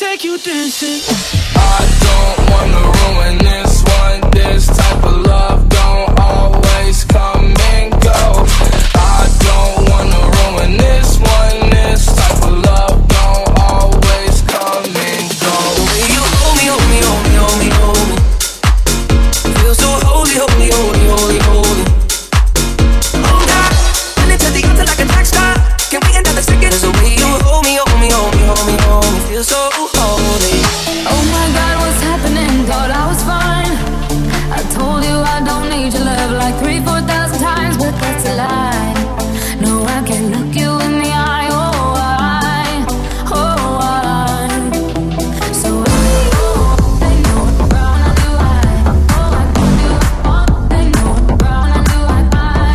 take you dancing. I don't wanna ruin this one. This type of love don't always come and go. I don't wanna ruin this one. This type of love don't always come and go. The way you hold me, hold me, hold me, hold me, hold me. Feel so holy, holy, holy, holy, holy. Oh God, when it to the altar like a track star. Can we end up the second? The way you hold me, hold me, hold me, hold me, hold me. Feel so holy. Oh my God, what's happening? Thought I was fine. I told you I don't need your love like 3,000-4,000 times, but that's a lie. No, I can't look you in the eye. Oh, why? Oh, why? So they know I'm brown, I do I. Oh, I can do it. They know I'm brown, I do I.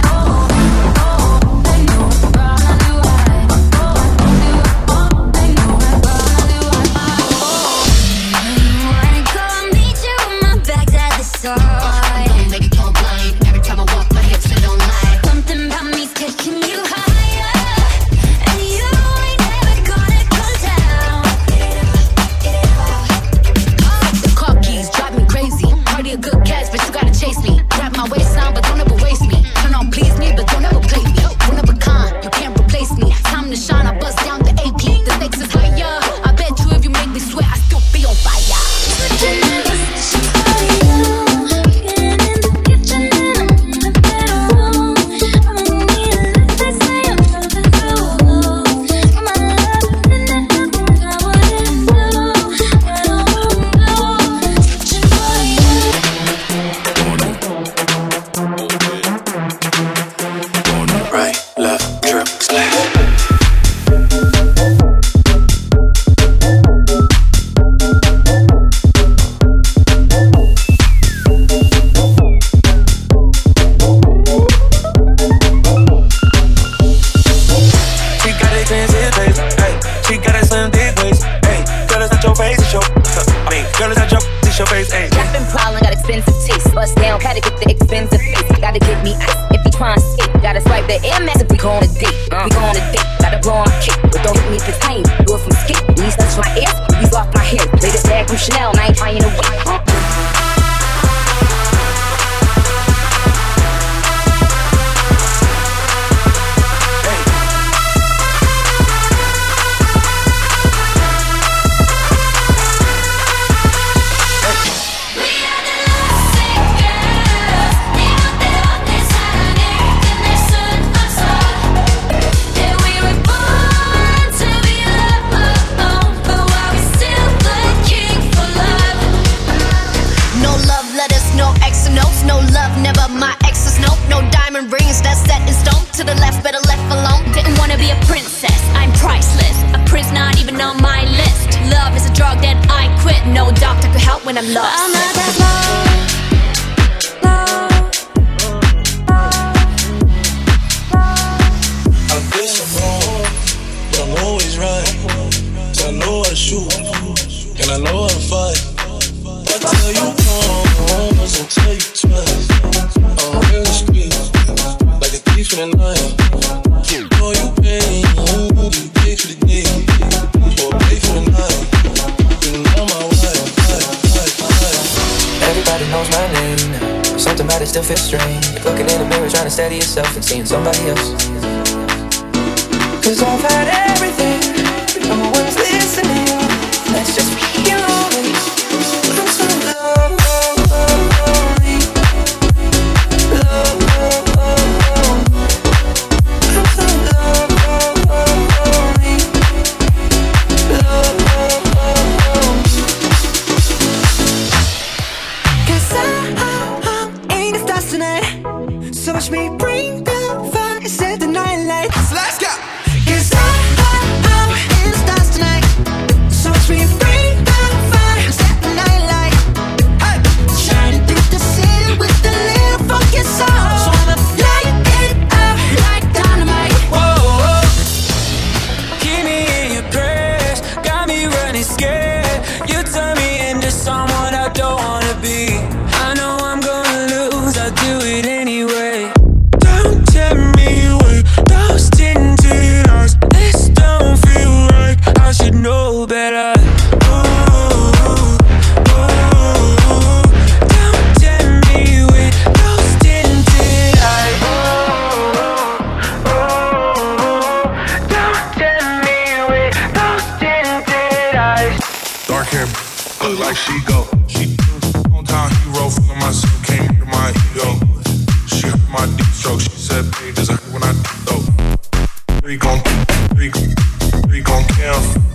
Oh, they know I'm brown, I do I. Oh, I can do it. They know I'm brown, I do I. Wanna come meet you, my bag's at the side. Don't make it complain. Every time I walk, my hips they don't lie. Something about me's taking you higher, and you ain't never gonna come down. The car keys drive me crazy. Party a good catch, but you gotta chase me. Grab my waistline, but don't ever waste me. Turn on, please me, but don't ever play me. One of a kind, you can't replace me. Time to shine, I bust down the AP. The stakes is higher. I bet you if you make me sweat, I still be on fire. Right, left, trip, slash. She got expensive taste, ayy. She got that slim thick waist, ayy. Girl, it's not your face, it's your. I mean, girl, it's not your, it's your face, ayy. Rapping prowling, got expensive taste. Bust down, gotta get the expensive face. Gotta get me ice if he tryna skate. Gotta swipe the Air Max if we go on a date. We go on a date, gotta blow on a kick. But don't hit me if it's tiny. Do it from skate. Knees touch my ears, knees off my hair. Latest bag from Chanel, and I ain't trying to wait. No love, never my exes, no diamond rings, that's set in stone. To the left, better left alone. Didn't wanna be a princess, I'm priceless. A prince not even on my list. Love is a drug that I quit. No doctor could help when I'm lost. I'm not that low. I've been so wrong, but I'm always right. So I know how to shoot, and I know how to fight. I tell you once, I tell you twice. I'm in the streets, like a thief in the night. Boy, you pay, you pay for the day, or pay for the night. You know my wife. Everybody knows my name now. Something about it still feels strange. Looking in the mirror, trying to steady yourself and seeing somebody else. Cause I've had everything, no one's listening. Let's just be honest. I'm so lonely. I'm so lonely. Cause I ain't the stars tonight. So watch me bring the fire, set the night light. Let's go. Cause I'm in the stars tonight. So watch me bring the fire, set the night light. Hey. Shining through the city with a little funky soul. So I'ma light it up like dynamite. Whoa, keep me in your prayers, got me running scared. You turn me into someone I don't wanna be. I know I'm gonna lose, I'll do it anyway. Don't tell me wait, those tinted eyes, this don't feel right. I should know better. Ooh. dark hair, look like she go. She hometown hero, feeling myself, came to my ego. She heard my deep stroke, she said, babe, does it hurt when I do though? We gon' kill.